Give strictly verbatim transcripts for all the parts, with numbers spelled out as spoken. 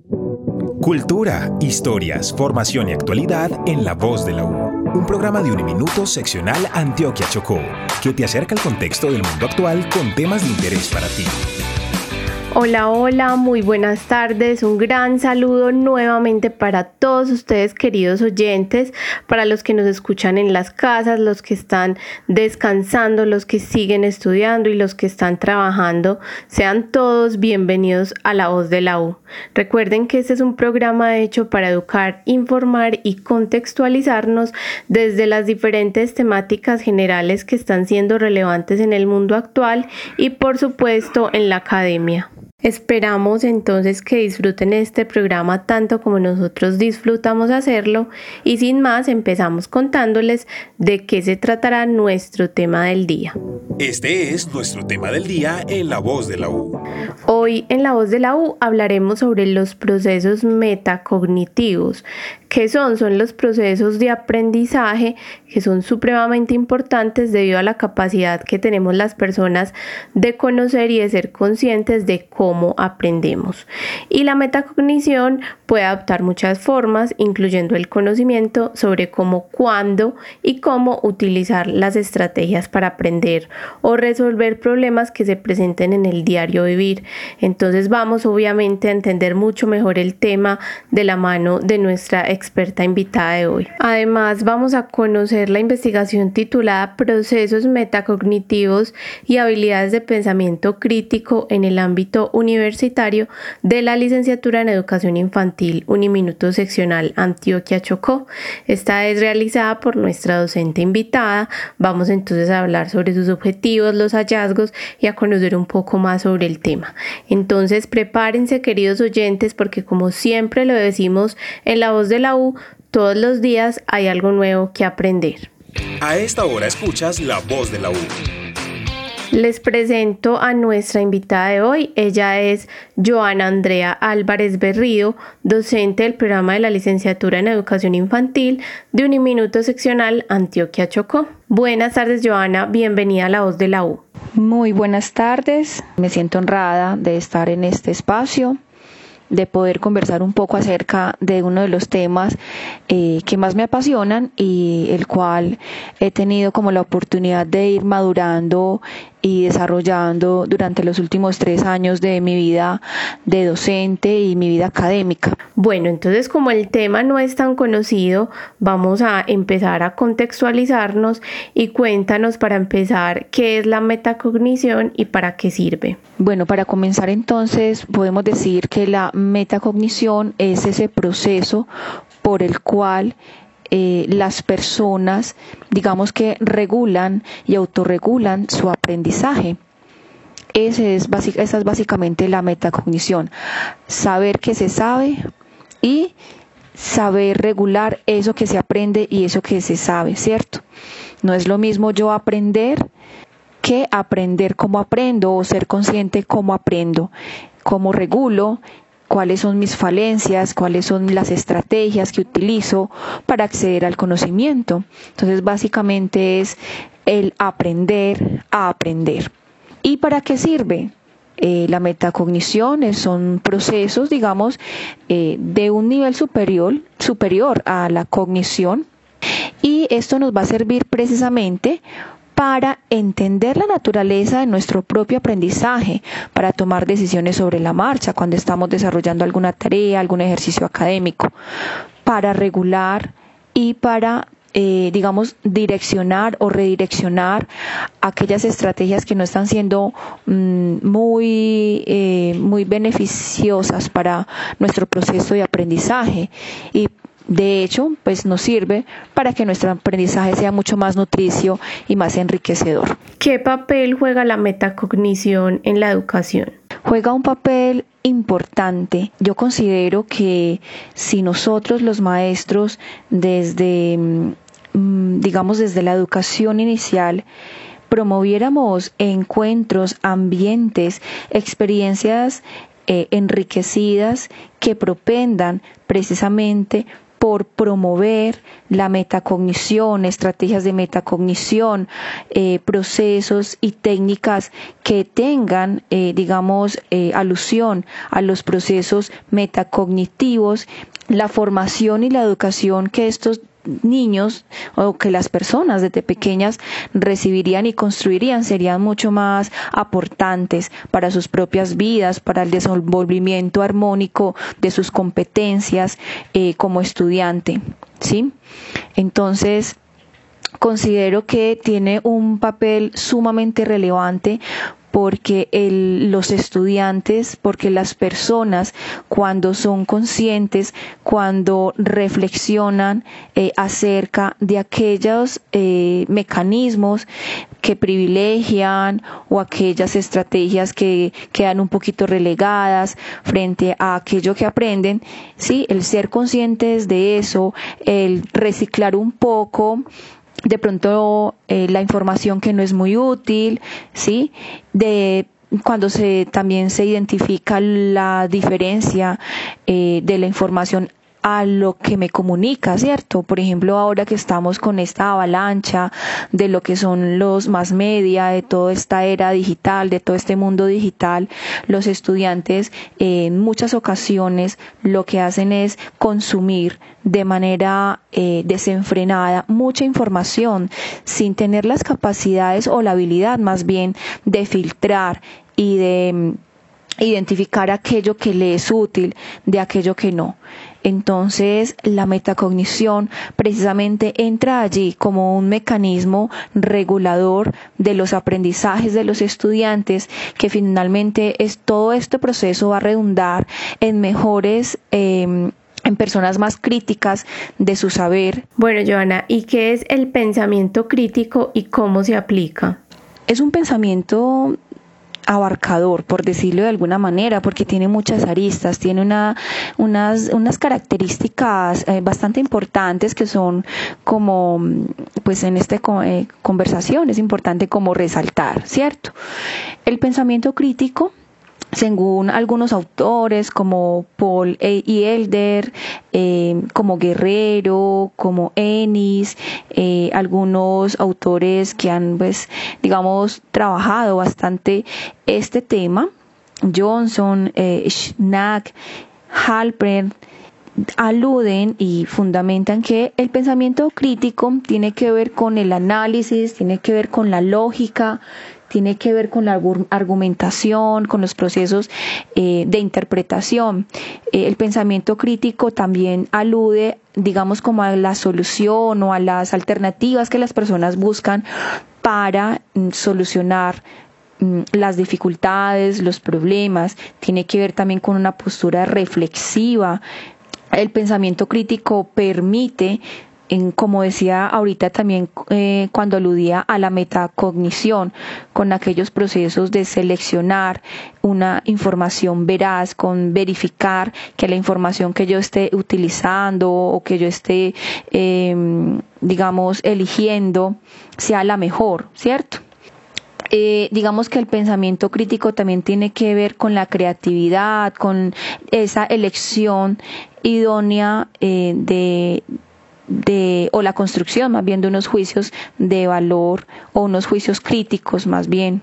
Cultura, historias, formación y actualidad en La Voz de la U. Un programa de Uniminuto seccional Antioquia Chocó, que te acerca al contexto del mundo actual con temas de interés para ti. Hola, hola, muy buenas tardes, un gran saludo nuevamente para todos ustedes queridos oyentes, para los que nos escuchan en las casas, los que están descansando, los que siguen estudiando y los que están trabajando, sean todos bienvenidos a La Voz de la U. Recuerden que este es un programa hecho para educar, informar y contextualizarnos desde las diferentes temáticas generales que están siendo relevantes en el mundo actual y por supuesto en la academia. Esperamos entonces que disfruten este programa tanto como nosotros disfrutamos hacerlo y sin más empezamos contándoles de qué se tratará nuestro tema del día. Este es nuestro tema del día en La Voz de la U. Hoy en La Voz de la U hablaremos sobre los procesos metacognitivos. ¿Qué son? Son los procesos de aprendizaje que son supremamente importantes debido a la capacidad que tenemos las personas de conocer y de ser conscientes de cómo aprendemos. Y la metacognición puede adoptar muchas formas, incluyendo el conocimiento sobre cómo, cuándo y cómo utilizar las estrategias para aprender o resolver problemas que se presenten en el diario vivir. Entonces vamos obviamente a entender mucho mejor el tema de la mano de nuestra experta invitada de hoy. Además vamos a conocer la investigación titulada Procesos metacognitivos y habilidades de pensamiento crítico en el ámbito universitario de la licenciatura en educación infantil Uniminuto seccional Antioquia Chocó. Esta es realizada por nuestra docente invitada. Vamos entonces a hablar sobre sus objetivos, los hallazgos y a conocer un poco más sobre el tema. Entonces prepárense queridos oyentes porque como siempre lo decimos en La Voz de la U, todos los días hay algo nuevo que aprender. A esta hora escuchas La Voz de la U. Les presento a nuestra invitada de hoy. Ella es Joana Andrea Álvarez Berrío, docente del programa de la licenciatura en educación infantil de Uniminuto seccional Antioquia Chocó. Buenas tardes, Joana, bienvenida a La Voz de la U. Muy buenas tardes, me siento honrada de estar en este espacio, de poder conversar un poco acerca de uno de los temas eh, que más me apasionan y el cual he tenido como la oportunidad de ir madurando y desarrollando durante los últimos tres años de mi vida de docente y mi vida académica. Bueno, entonces como el tema no es tan conocido, vamos a empezar a contextualizarnos y cuéntanos para empezar qué es la metacognición y para qué sirve. Bueno, para comenzar entonces podemos decir que la metacognición es ese proceso por el cual Eh, las personas, digamos que regulan y autorregulan su aprendizaje. Ese es basic, esa es básicamente la metacognición. Saber que se sabe y saber regular eso que se aprende y eso que se sabe, ¿cierto? No es lo mismo yo aprender que aprender cómo aprendo o ser consciente cómo aprendo, cómo regulo, cuáles son mis falencias, cuáles son las estrategias que utilizo para acceder al conocimiento. Entonces, básicamente es el aprender a aprender. ¿Y para qué sirve? Eh, la metacognición es, son procesos, digamos, eh, de un nivel superior, superior a la cognición, y esto nos va a servir precisamente para entender la naturaleza de nuestro propio aprendizaje, para tomar decisiones sobre la marcha cuando estamos desarrollando alguna tarea, algún ejercicio académico, para regular y para, eh, digamos, direccionar o redireccionar aquellas estrategias que no están siendo mmm, muy, eh, muy beneficiosas para nuestro proceso de aprendizaje. Y de hecho, pues nos sirve para que nuestro aprendizaje sea mucho más nutricio y más enriquecedor. ¿Qué papel juega la metacognición en la educación? Juega un papel importante. Yo considero que si nosotros los maestros desde, digamos, desde la educación inicial promoviéramos encuentros, ambientes, experiencias eh, enriquecidas que propendan precisamente por promover la metacognición, estrategias de metacognición, eh, procesos y técnicas que tengan, eh, digamos, eh, alusión a los procesos metacognitivos, la formación y la educación que estos niños o que las personas desde pequeñas recibirían y construirían serían mucho más aportantes para sus propias vidas, para el desenvolvimiento armónico de sus competencias eh, como estudiante, ¿sí? Entonces, considero que tiene un papel sumamente relevante porque el, los estudiantes, porque las personas cuando son conscientes, cuando reflexionan eh, acerca de aquellos eh, mecanismos que privilegian o aquellas estrategias que quedan un poquito relegadas frente a aquello que aprenden, sí, el ser conscientes de eso, el reciclar un poco de pronto eh, la información que no es muy útil, ¿sí? De cuando se también se identifica la diferencia eh, de la información a lo que me comunica, ¿cierto? Por ejemplo, ahora que estamos con esta avalancha de lo que son los mass media, de toda esta era digital, de todo este mundo digital, los estudiantes eh, en muchas ocasiones lo que hacen es consumir de manera eh, desenfrenada mucha información sin tener las capacidades o la habilidad más bien de filtrar y de mm, identificar aquello que le es útil de aquello que no. Entonces, la metacognición precisamente entra allí como un mecanismo regulador de los aprendizajes de los estudiantes, que finalmente es todo este proceso va a redundar en mejores eh, en personas más críticas de su saber. Bueno, Joana, ¿y qué es el pensamiento crítico y cómo se aplica? Es un pensamiento abarcador, por decirlo de alguna manera, porque tiene muchas aristas, tiene una, unas, unas características eh, bastante importantes que son como, pues en esta eh, conversación es importante como resaltar, ¿cierto? El pensamiento crítico, según algunos autores como Paul y Elder, eh, como Guerrero, como Ennis, eh, algunos autores que han, pues, digamos, trabajado bastante este tema, Johnson, eh, Schnack, Halpern, aluden y fundamentan que el pensamiento crítico tiene que ver con el análisis, tiene que ver con la lógica, tiene que ver con la argumentación, con los procesos eh, de interpretación. Eh, el pensamiento crítico también alude, digamos, como a la solución o a las alternativas que las personas buscan para mm, solucionar mm, las dificultades, los problemas. Tiene que ver también con una postura reflexiva. El pensamiento crítico permite, en, como decía ahorita también eh, cuando aludía a la metacognición, con aquellos procesos de seleccionar una información veraz, con verificar que la información que yo esté utilizando o que yo esté, eh, digamos, eligiendo sea la mejor, ¿cierto? Eh, digamos que el pensamiento crítico también tiene que ver con la creatividad, con esa elección idónea eh, de, de, o la construcción más bien de unos juicios de valor o unos juicios críticos más bien.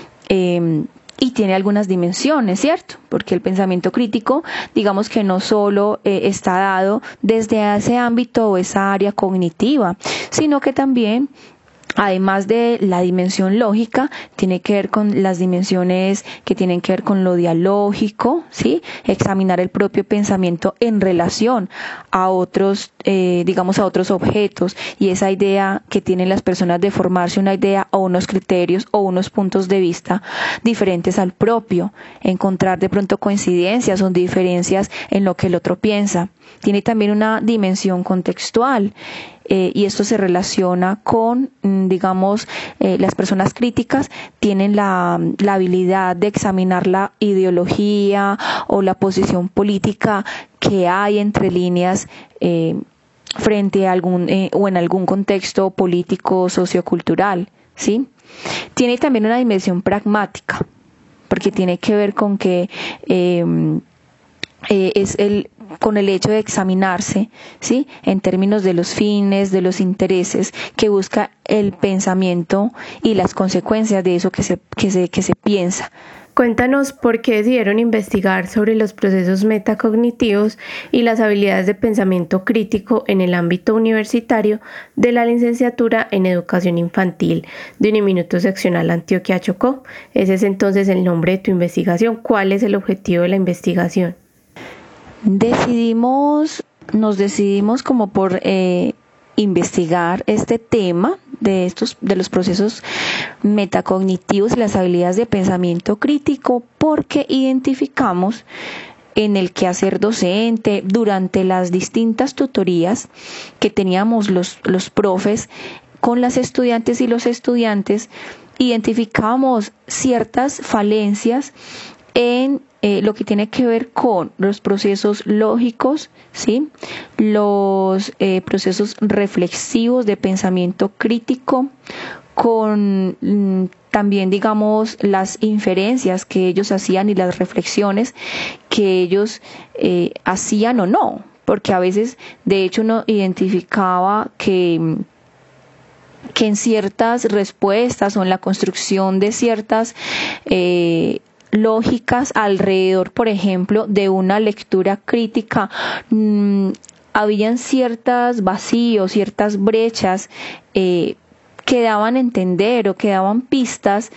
Eh, Y tiene algunas dimensiones, ¿cierto? Porque el pensamiento crítico, digamos que no solo eh, está dado desde ese ámbito o esa área cognitiva, sino que también, además de la dimensión lógica, tiene que ver con las dimensiones que tienen que ver con lo dialógico, ¿sí? Examinar el propio pensamiento en relación a otros, eh, digamos, a otros objetos, y esa idea que tienen las personas de formarse una idea o unos criterios o unos puntos de vista diferentes al propio, encontrar de pronto coincidencias o diferencias en lo que el otro piensa. Tiene también una dimensión contextual. Eh, y esto se relaciona con, digamos, eh, las personas críticas tienen la, la habilidad de examinar la ideología o la posición política que hay entre líneas eh, frente a algún eh, o en algún contexto político sociocultural, ¿sí? Tiene también una dimensión pragmática, porque tiene que ver con que eh, eh, es el con el hecho de examinarse, ¿sí? En términos de los fines, de los intereses que busca el pensamiento y las consecuencias de eso que se, que se, que se piensa. Cuéntanos por qué decidieron investigar sobre los procesos metacognitivos y las habilidades de pensamiento crítico en el ámbito universitario de la licenciatura en Educación Infantil de Uniminuto Seccional Antioquia Chocó. Ese es entonces el nombre de tu investigación. ¿Cuál es el objetivo de la investigación? Decidimos, nos decidimos como por eh, investigar este tema de estos, de los procesos metacognitivos y las habilidades de pensamiento crítico, porque identificamos en el quehacer docente, durante las distintas tutorías que teníamos los, los profes con las estudiantes y los estudiantes, identificamos ciertas falencias en eh, lo que tiene que ver con los procesos lógicos, ¿sí? Los eh, procesos reflexivos de pensamiento crítico, con mm, también, digamos, las inferencias que ellos hacían y las reflexiones que ellos eh, hacían o no, porque a veces, de hecho, uno identificaba que que en ciertas respuestas o en la construcción de ciertas eh, lógicas alrededor, por ejemplo, de una lectura crítica, mmm, habían ciertos vacíos, ciertas brechas eh, que daban a entender o que daban pistas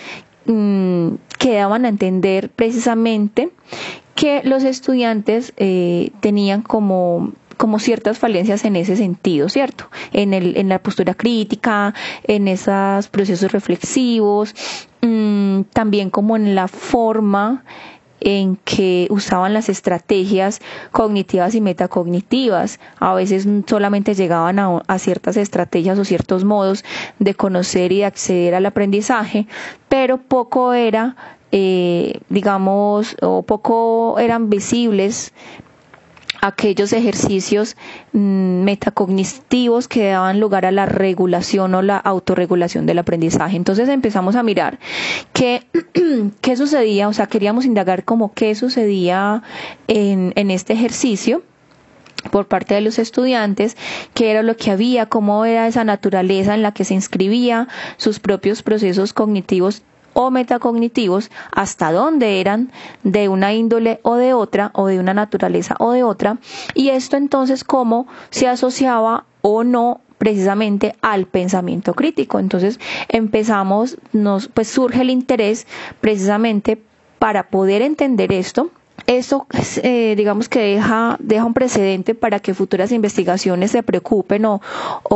mmm, que daban a entender precisamente que los estudiantes eh, tenían como como ciertas falencias en ese sentido, ¿cierto? En el, en la postura crítica, en esos procesos reflexivos, mmm, también como en la forma en que usaban las estrategias cognitivas y metacognitivas. A veces solamente llegaban a, a ciertas estrategias o ciertos modos de conocer y de acceder al aprendizaje, pero poco era, eh, digamos, o poco eran visibles aquellos ejercicios mmm, metacognitivos que daban lugar a la regulación o la autorregulación del aprendizaje. Entonces empezamos a mirar qué, qué sucedía, o sea, queríamos indagar como qué sucedía en, en este ejercicio por parte de los estudiantes, qué era lo que había, cómo era esa naturaleza en la que se inscribía sus propios procesos cognitivos o metacognitivos, hasta dónde eran de una índole o de otra, o de una naturaleza o de otra, y esto entonces cómo se asociaba o no precisamente al pensamiento crítico. Entonces empezamos, nos pues surge el interés precisamente para poder entender esto. Esto eh, digamos que deja, deja un precedente para que futuras investigaciones se preocupen o,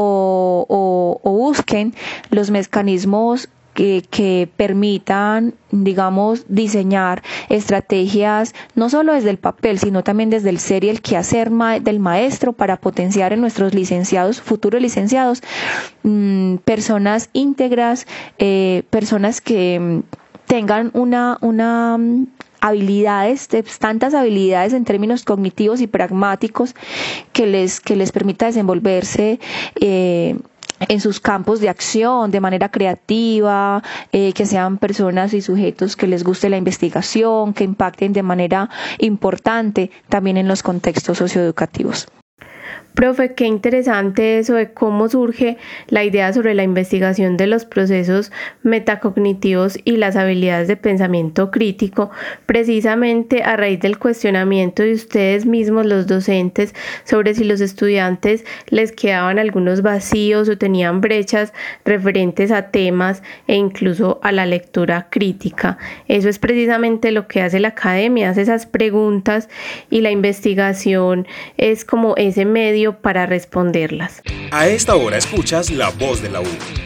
o, o, o busquen los mecanismos Que, que permitan, digamos, diseñar estrategias no solo desde el papel, sino también desde el ser y el quehacer ma- del maestro para potenciar en nuestros licenciados, futuros licenciados, mmm, personas íntegras, eh, personas que mmm, tengan una, una mmm, habilidades, tantas habilidades en términos cognitivos y pragmáticos que les, que les permita desenvolverse eh, en sus campos de acción de manera creativa, eh, que sean personas y sujetos que les guste la investigación, que impacten de manera importante también en los contextos socioeducativos. Profe, qué interesante eso de cómo surge la idea sobre la investigación de los procesos metacognitivos y las habilidades de pensamiento crítico, precisamente a raíz del cuestionamiento de ustedes mismos, los docentes, sobre si los estudiantes les quedaban algunos vacíos o tenían brechas referentes a temas e incluso a la lectura crítica. Eso es precisamente lo que hace la academia, hace esas preguntas, y la investigación es como ese medio para responderlas. A esta hora escuchas La Voz de la U.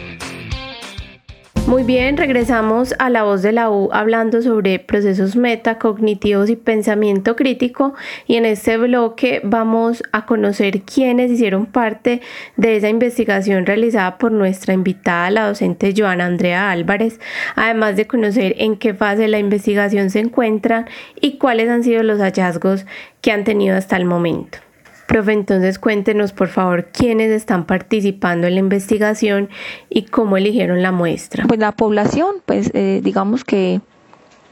Muy bien, regresamos a La Voz de la U hablando sobre procesos metacognitivos y pensamiento crítico, y en este bloque vamos a conocer quiénes hicieron parte de esa investigación realizada por nuestra invitada, la docente Joana Andrea Álvarez, además de conocer en qué fase de la investigación se encuentran y cuáles han sido los hallazgos que han tenido hasta el momento. Profe, entonces cuéntenos por favor quiénes están participando en la investigación y cómo eligieron la muestra. Pues la población, pues eh, digamos que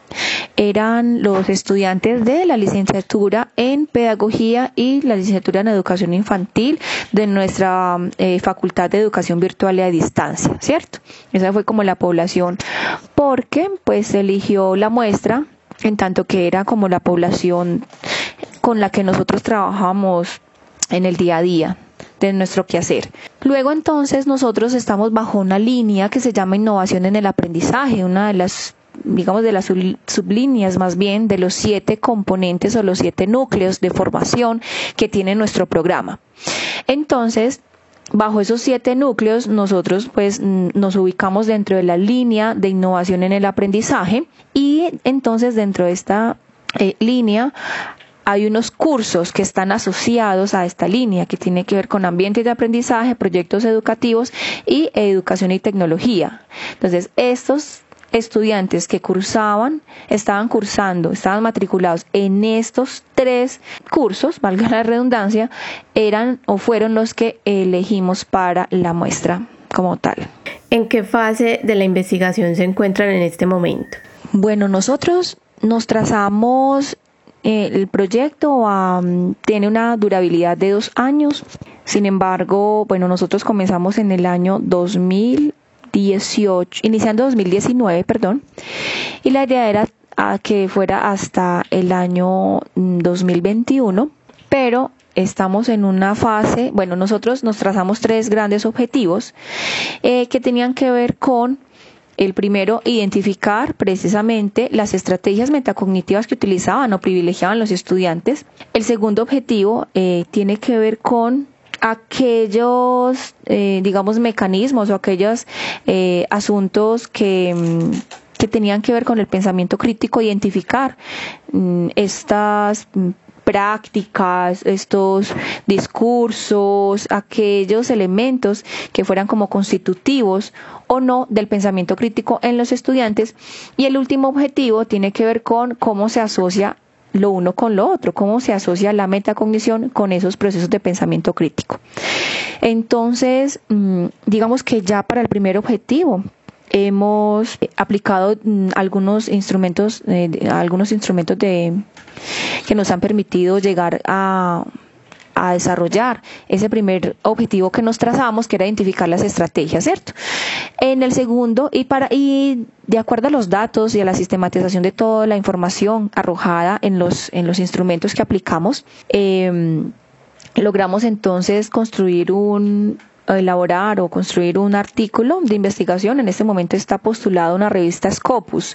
eran los estudiantes de la licenciatura en Pedagogía y la licenciatura en Educación Infantil de nuestra eh, Facultad de Educación Virtual y a Distancia, ¿cierto? Esa fue como la población, porque pues se eligió la muestra en tanto que era como la población con la que nosotros trabajamos en el día a día de nuestro quehacer. Luego entonces nosotros estamos bajo una línea que se llama Innovación en el Aprendizaje, una de las digamos de las sub, sublíneas más bien de los siete componentes o los siete núcleos de formación que tiene nuestro programa. Entonces, bajo esos siete núcleos nosotros pues nos ubicamos dentro de la línea de innovación en el aprendizaje y entonces dentro de esta eh, línea hay unos cursos que están asociados a esta línea que tiene que ver con ambientes de aprendizaje, proyectos educativos y educación y tecnología. Entonces, estos estudiantes que cursaban, estaban cursando, estaban matriculados en estos tres cursos, valga la redundancia, eran o fueron los que elegimos para la muestra como tal. ¿En qué fase de la investigación se encuentran en este momento? Bueno, nosotros nos trazamos eh, el proyecto um, tiene una durabilidad de dos años. Sin embargo, bueno, nosotros comenzamos en el año dos mil dieciocho, iniciando dos mil diecinueve, perdón, y la idea era a que fuera hasta el año dos mil veintiuno, pero estamos en una fase, bueno, nosotros nos trazamos tres grandes objetivos eh, que tenían que ver con el primero, identificar precisamente las estrategias metacognitivas que utilizaban o privilegiaban los estudiantes. El segundo objetivo eh, tiene que ver con aquellos, eh, digamos, mecanismos o aquellos eh, asuntos que, que tenían que ver con el pensamiento crítico, identificar mm, estas prácticas, estos discursos, aquellos elementos que fueran como constitutivos o no del pensamiento crítico en los estudiantes. Y el último objetivo tiene que ver con cómo se asocia lo uno con lo otro, cómo se asocia la metacognición con esos procesos de pensamiento crítico. Entonces, digamos que ya para el primer objetivo hemos aplicado algunos instrumentos, eh, algunos instrumentos de que nos han permitido llegar a a desarrollar ese primer objetivo que nos trazamos, que era identificar las estrategias, ¿cierto? En el segundo, y para y de acuerdo a los datos y a la sistematización de toda la información arrojada en los en los instrumentos que aplicamos, eh, logramos entonces construir un elaborar o construir un artículo de investigación. En este momento está postulado una revista Scopus.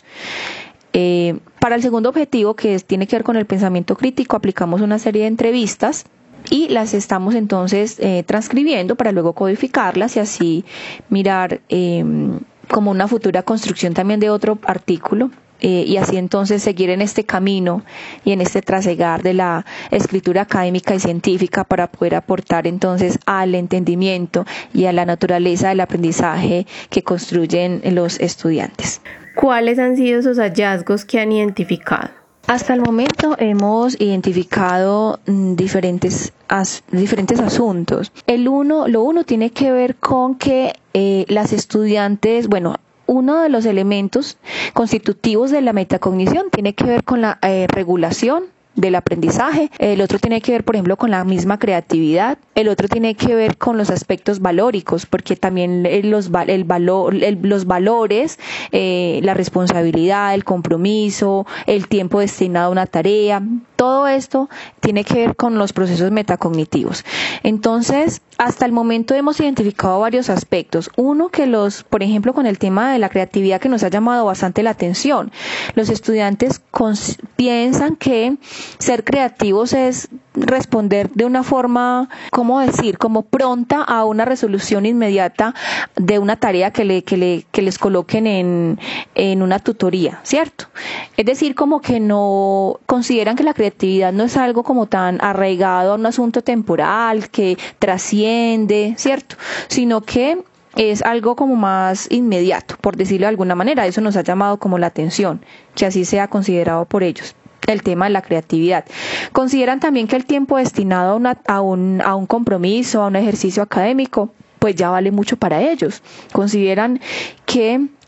Eh, para el segundo objetivo, que es, tiene que ver con el pensamiento crítico, aplicamos una serie de entrevistas y las estamos entonces eh, transcribiendo para luego codificarlas y así mirar eh, como una futura construcción también de otro artículo eh, y así entonces seguir en este camino y en este trasegar de la escritura académica y científica para poder aportar entonces al entendimiento y a la naturaleza del aprendizaje que construyen los estudiantes. ¿Cuáles han sido esos hallazgos que han identificado? Hasta el momento hemos identificado mm, diferentes, as, diferentes asuntos. El uno, lo uno tiene que ver con que eh, las estudiantes, bueno, uno de los elementos constitutivos de la metacognición tiene que ver con la eh, regulación del aprendizaje. El otro tiene que ver, por ejemplo, con la misma creatividad. El otro tiene que ver con los aspectos valóricos, porque también los, el valor, el, los valores, eh, la responsabilidad, el compromiso, el tiempo destinado a una tarea, todo esto tiene que ver con los procesos metacognitivos. Entonces, hasta el momento hemos identificado varios aspectos. Uno, que los, por ejemplo, con el tema de la creatividad, que nos ha llamado bastante la atención. Los estudiantes cons- piensan que ser creativos es responder de una forma, ¿cómo decir?, como pronta a una resolución inmediata de una tarea que le que le que les coloquen en en una tutoría, ¿cierto? Es decir, como que no consideran que la creatividad no es algo como tan arraigado a un asunto temporal que trasciende, ¿cierto? Sino que es algo como más inmediato, por decirlo de alguna manera. Eso nos ha llamado como la atención, que así sea considerado por ellos el tema de la creatividad. Consideran también que el tiempo destinado a, una, a, un, a un compromiso, a un ejercicio académico, pues ya vale mucho para ellos. Consideran que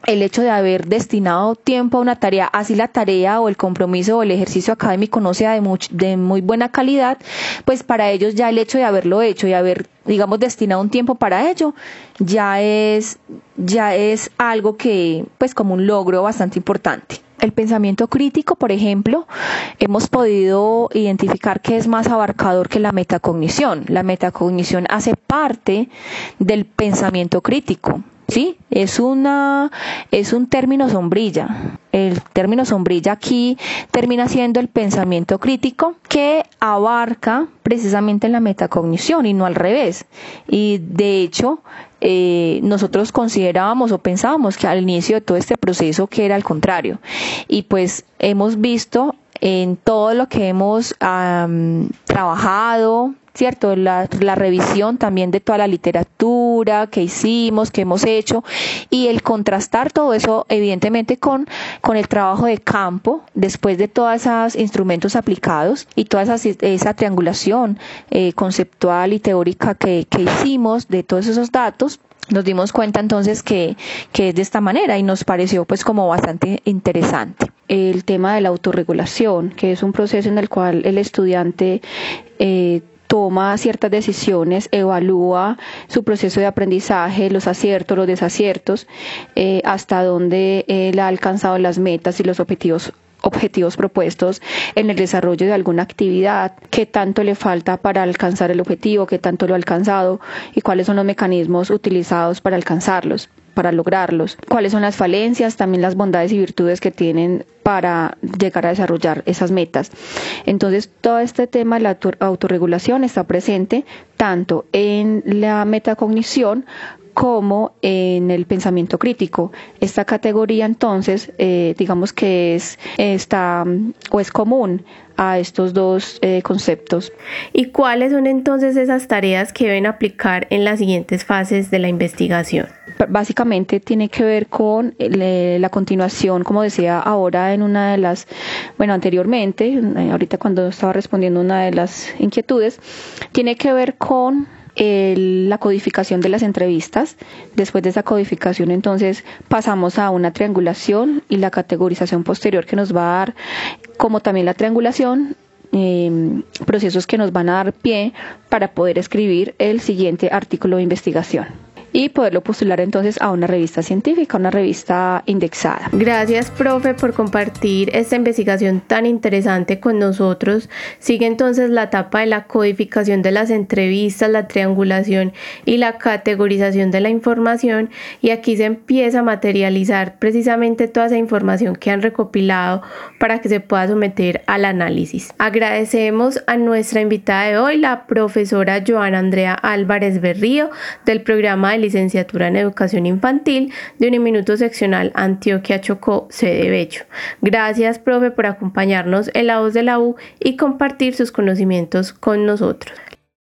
el hecho de haber destinado tiempo a una tarea, así la tarea o el compromiso o el ejercicio académico no sea de, much, de muy buena calidad, pues para ellos ya el hecho de haberlo hecho y haber, digamos, destinado un tiempo para ello, ya es, ya es algo que, pues como un logro bastante importante. El pensamiento crítico, por ejemplo, hemos podido identificar que es más abarcador que la metacognición. La metacognición hace parte del pensamiento crítico, ¿sí? Es una, es un término sombrilla. El término sombrilla aquí termina siendo el pensamiento crítico que abarca precisamente la metacognición y no al revés. Y de hecho, eh, nosotros considerábamos o pensábamos que al inicio de todo este proceso que era al contrario. Y pues hemos visto en todo lo que hemos um, trabajado, ¿cierto? La, la revisión también de toda la literatura que hicimos, que hemos hecho, y el contrastar todo eso evidentemente con, con el trabajo de campo, después de todos esos instrumentos aplicados y toda esa, esa triangulación eh, conceptual y teórica que, que hicimos de todos esos datos, nos dimos cuenta entonces que, que es de esta manera y nos pareció pues como bastante interesante. El tema de la autorregulación, que es un proceso en el cual el estudiante eh, toma ciertas decisiones, evalúa su proceso de aprendizaje, los aciertos, los desaciertos, eh, hasta dónde él ha alcanzado las metas y los objetivos objetivos propuestos en el desarrollo de alguna actividad, qué tanto le falta para alcanzar el objetivo, qué tanto lo ha alcanzado y cuáles son los mecanismos utilizados para alcanzarlos, para lograrlos, cuáles son las falencias, también las bondades y virtudes que tienen para llegar a desarrollar esas metas. Entonces, todo este tema de la autorregulación está presente tanto en la metacognición como en el pensamiento crítico. Esta categoría entonces, eh, digamos que es está o es común a estos dos eh, conceptos. ¿Y cuáles son entonces esas tareas que deben aplicar en las siguientes fases de la investigación? Básicamente tiene que ver con el, la continuación, como decía ahora en una de las, bueno, anteriormente, ahorita cuando estaba respondiendo una de las inquietudes, tiene que ver con El, la codificación de las entrevistas. Después de esa codificación entonces pasamos a una triangulación y la categorización posterior que nos va a dar, como también la triangulación, eh, procesos que nos van a dar pie para poder escribir el siguiente artículo de investigación y poderlo postular entonces a una revista científica, una revista indexada. Gracias, profe, por compartir esta investigación tan interesante con nosotros. Sigue entonces la etapa de la codificación de las entrevistas, la triangulación y la categorización de la información, y aquí se empieza a materializar precisamente toda esa información que han recopilado para que se pueda someter al análisis. Agradecemos a nuestra invitada de hoy, la profesora Joana Andrea Álvarez Berrío, del programa de licenciatura en Educación Infantil de Uniminuto Seccional Antioquia Chocó, sede Bello. Gracias, profe, por acompañarnos en La Voz de la U y compartir sus conocimientos con nosotros.